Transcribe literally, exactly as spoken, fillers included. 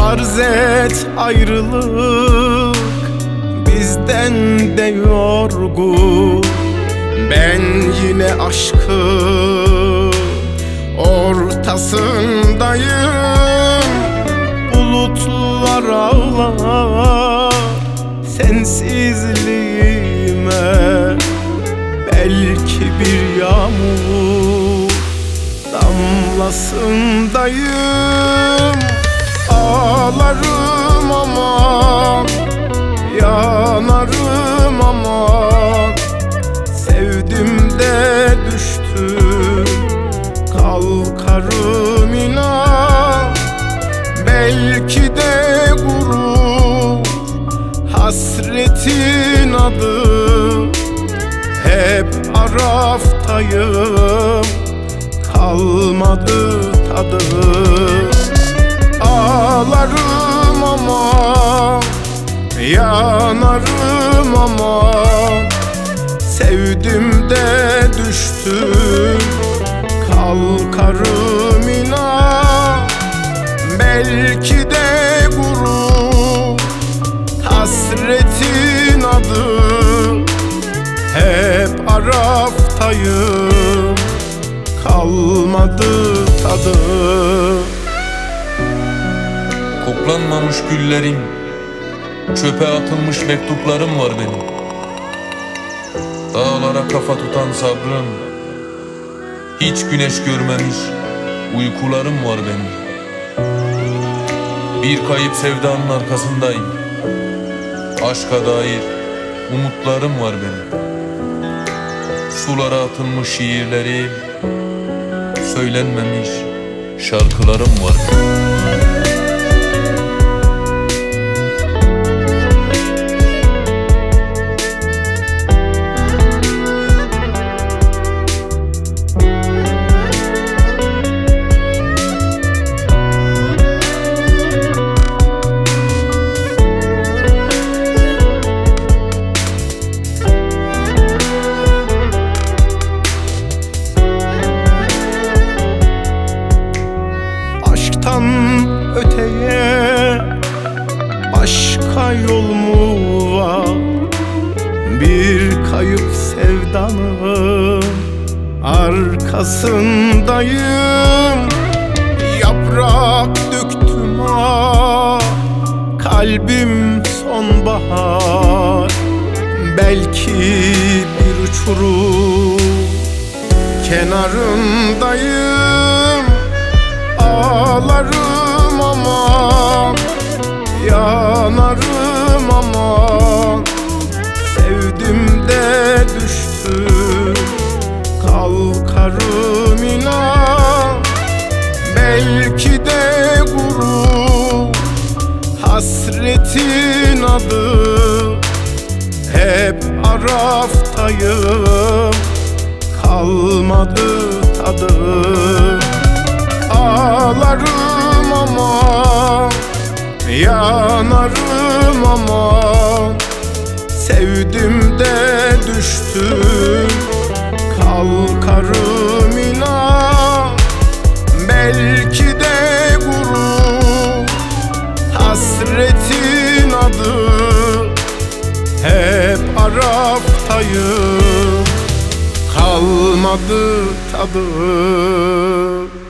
Farz et ayrılık bizden de yorgun. Ben yine aşkın ortasındayım. Bulutlar ağlar sensizliğime. Belki bir yağmur damlasındayım. Ağlarım aman, yanarım aman. Sevdim de düştüm, kalkarım inan. Belki de gurur, hasretin adı. Hep araftayım, kalmadı tadı. Ağlarım aman, yanarım aman. Sevdim de düştüm, kalkarım inan. Belki de gurur, hasretin adı. Hep araftayım, kalmadı tadı. Koklanmamış güllerim, çöpe atılmış mektuplarım var benim. Dağlara kafa tutan sabrım, hiç güneş görmemiş uykularım var benim. Bir kayıp sevdanın arkasındayım, aşka dair umutlarım var benim. Sulara atılmış şiirlerim, söylenmemiş şarkılarım var benim. Öteye başka yol mu var? Bir kayıp sevdanın arkasındayım. Yaprak döktüm ah, kalbim sonbahar. Belki bir uçurum kenarındayım. Ağlarım aman, yanarım aman. Sevdim de düştüm, kalkarım inan. Belki de gurur, hasretin adı. Hep araftayım, kalmadı tadı. Ağlarım aman, yanarım aman. Sevdim de düştüm, kalkarım inan. Belki de gurur, hasretin adı. Hep araftayım, kalmadı tadı.